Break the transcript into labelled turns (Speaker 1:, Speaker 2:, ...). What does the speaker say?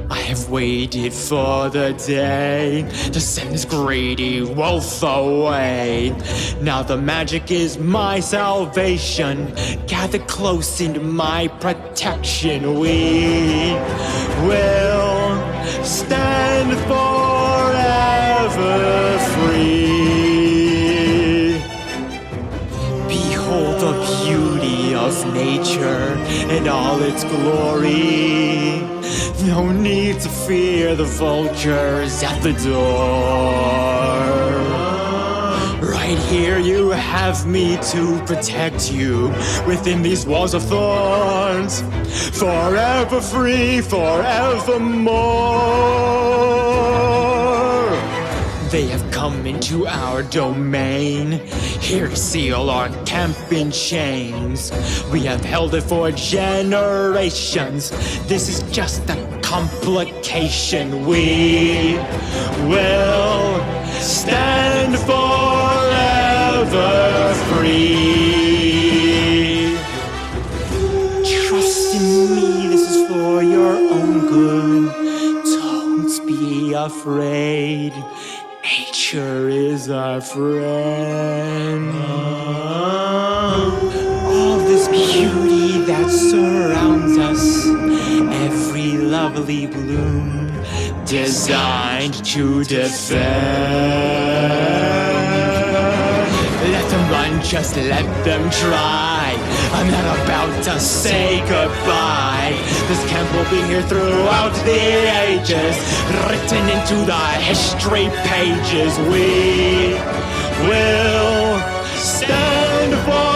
Speaker 1: I have waited for the day to send this greedy wolf away. Now the magic is my salvation. Gather close into my protection. We will stand forever free. Behold the beauty of nature and all its glory. No need to fear the vultures at the door. Right here you have me to protect you within these walls of thorns. Forever free, forevermore. They have come into our domain, here to seal our camp in chains. We have held it for generations. This is just a complication. We will stand forever free. Trust in me, this is for your own good. Don't be afraid. Nature is our friend. All this beauty that surrounds us, every lovely bloom designed to defend. Let them run, just let them try. I'm not about to say goodbye. This camp will be here throughout the ages, written into the history pages. We will stand for